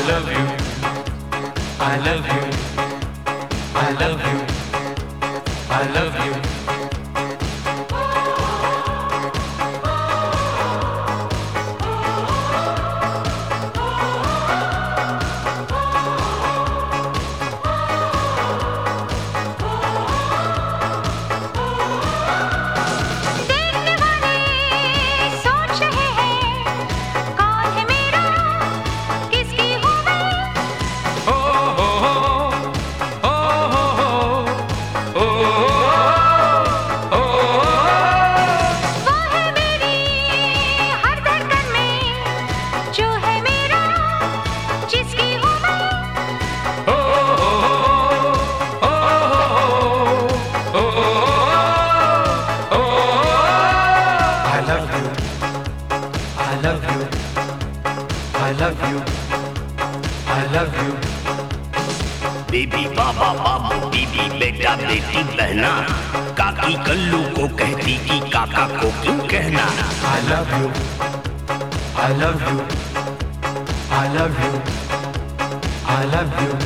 love you, I love you, I love you, I love you. I love you, I love you. Baby बाबा बाबू बीबी बेटा बेटी बहना, काकी कल्लू को कहती कि काका को क्यों कहना। I love you, I love you, I love you, I love you.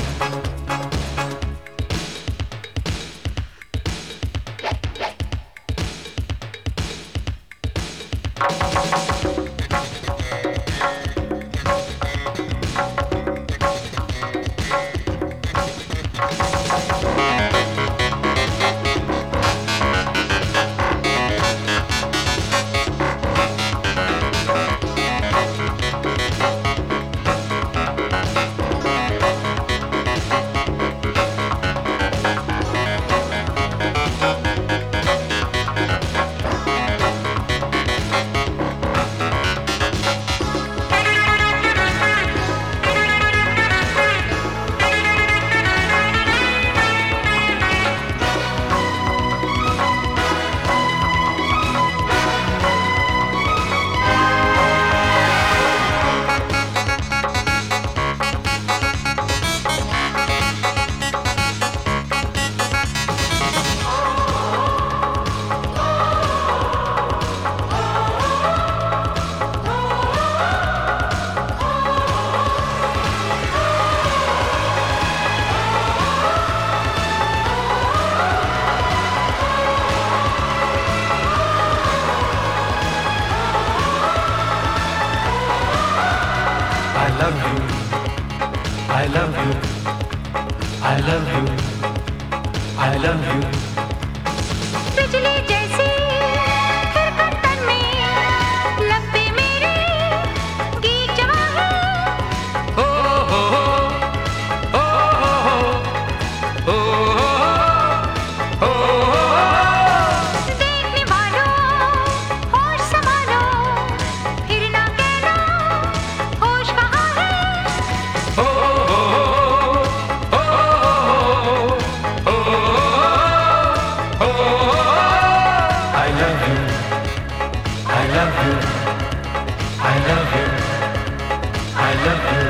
I love you, I love you, I love you, I love you. बिजली जैसी खिड़कन तन में लब पे मेरे गीत जवा है। Oh oh oh oh oh oh oh. देखने वालों होश संभालो, फिर ना कहना होश कहाँ है। Oh oh oh oh oh oh. I love you, I love you, I love you, I love you.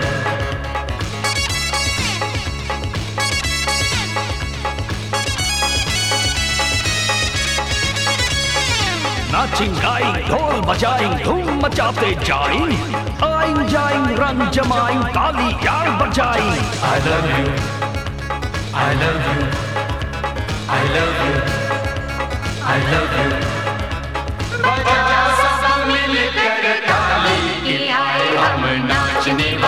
नाचिंग गाइंग ढोल बजाइंग धूम मचाते जाइंग, आइंग जाइंग रंग जमाइंग तालियां बजाइंग। I love you, I love you, I love you, I love you. बजाओ सब मिलकर ताली, कि आए हम नाचने